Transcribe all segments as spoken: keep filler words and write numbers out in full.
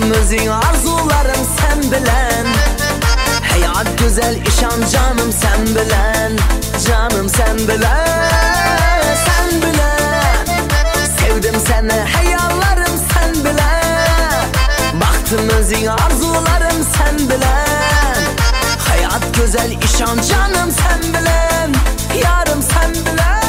Baktığımızın arzularım sen bilen. Hayat güzel işan canım sen bilen. Canım sen bilen. Sen bilen. Sevdim seni hayallarım sen bilen. Baktığımızın arzularım sen bilen. Hayat güzel işan canım sen bilen. Yarım sen bilen.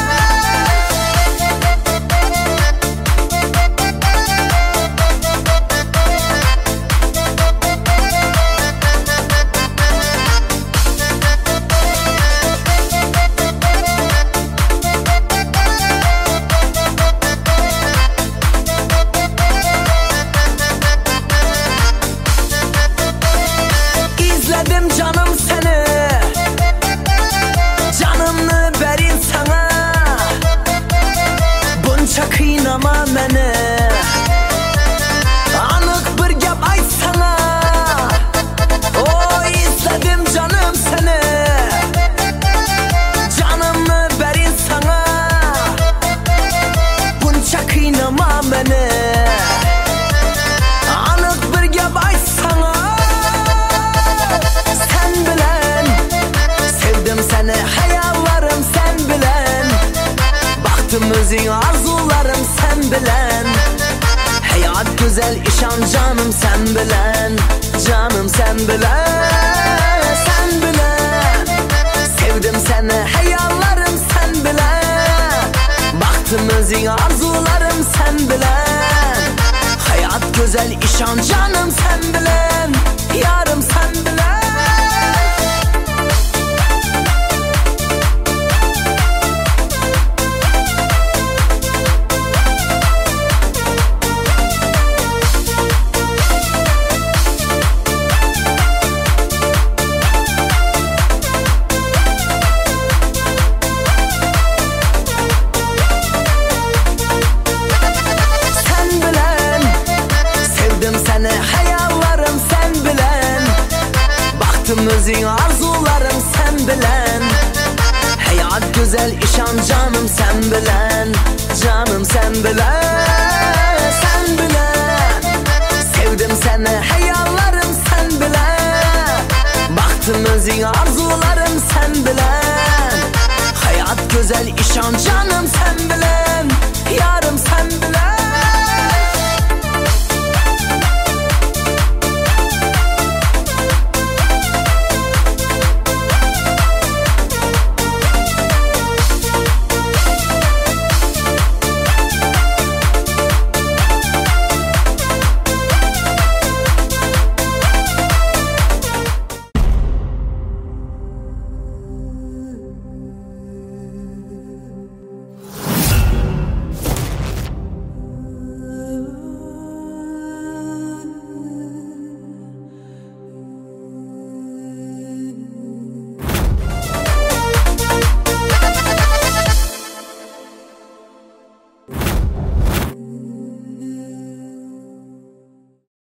İzledim canım seni, canımını verin sana. Bunca kıynama beni, anık bir gep aytsana. O izledim canım seni, canımını verin sana. Bunca kıynama beni, anık bir gep aytsana. Seni hayallarım sen bilen. Baktığımızın arzularım sen bilen. Hayat güzel işan canım sen bilen. Canım sen bilen. Sen bilen. Sevdim seni hayallarım sen bilen. Baktığımızın arzularım sen bilen. Hayat güzel işan canım sen bilen. Yarım sen bilen. Seni hayallarım sen bilen. Baktığımızın arzularım sen bilen. Hayat güzel işan canım sen bilen. Canım sen bilen. Sen bilen. Sevdim seni hayallarım sen bilen. Baktığımızın arzularım sen bilen. Hayat güzel işan canım sen bilen.